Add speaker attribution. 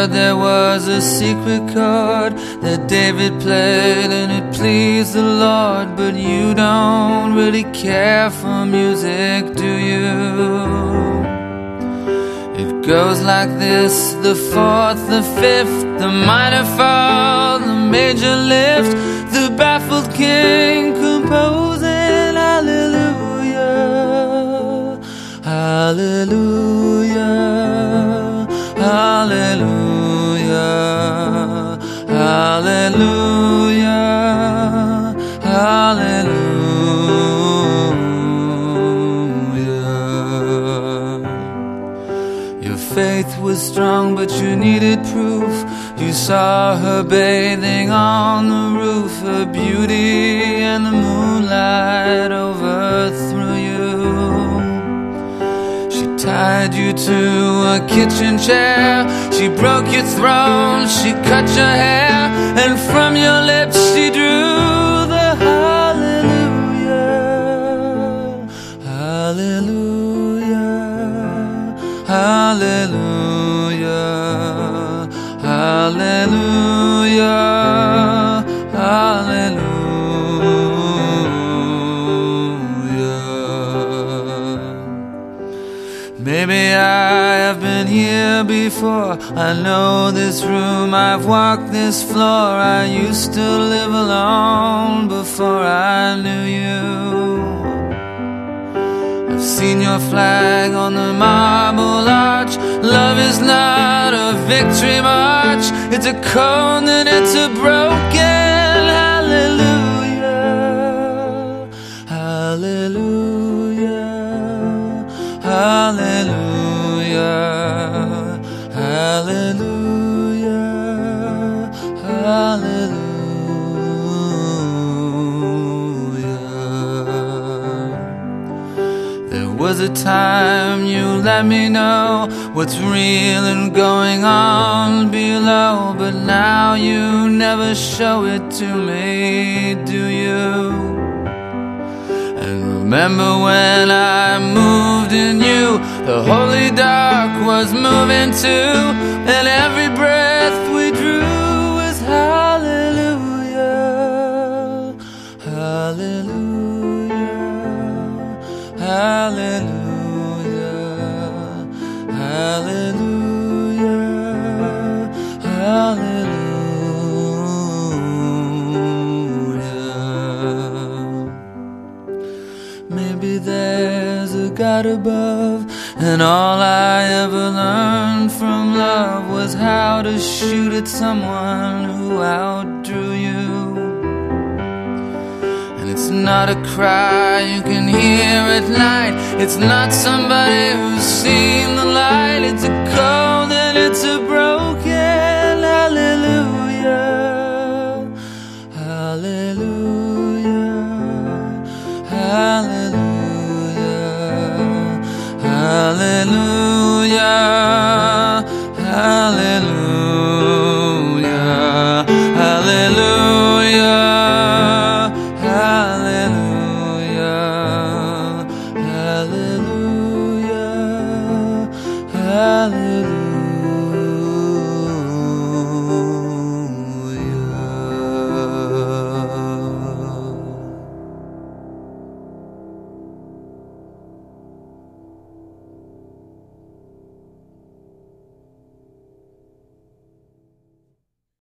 Speaker 1: heard there was a secret chord that David played and it pleased the Lord. But you don't really care for music, do you? It goes like this: the fourth, the fifth, the minor fall, the major lift, the baffled king composing hallelujah, hallelujah, hallelujah, hallelujah, hallelujah. Your faith was strong, but you needed proof. You saw her bathing on the roof, her beauty and the moonlight overthrew you. She tied you to a kitchen chair, she broke your throne, she cut your hair, and from your lips she drew the hallelujah, hallelujah, hallelujah, hallelujah, hallelujah. Maybe I have been here before, I know this room, I've walked this floor. I used to live alone before I knew you. I've seen your flag on the marble arch. Love is not a victory march, it's a cold and it's a broken hallelujah, hallelujah, hallelujah, hallelujah, hallelujah. There was a time you let me know what's real and going on below, but now you never show it to me, do you? And remember when I moved in you, the holy dark was moving too, and every breath we drew was hallelujah, hallelujah, hallelujah, hallelujah, hallelujah. Maybe there's a God above, and all I ever learned from love was how to shoot at someone who outdrew you. And it's not a cry you can hear at night, it's not somebody who's seen the light, it's a cold and it's a broken hallelujah, hallelujah, hallelujah, hallelujah.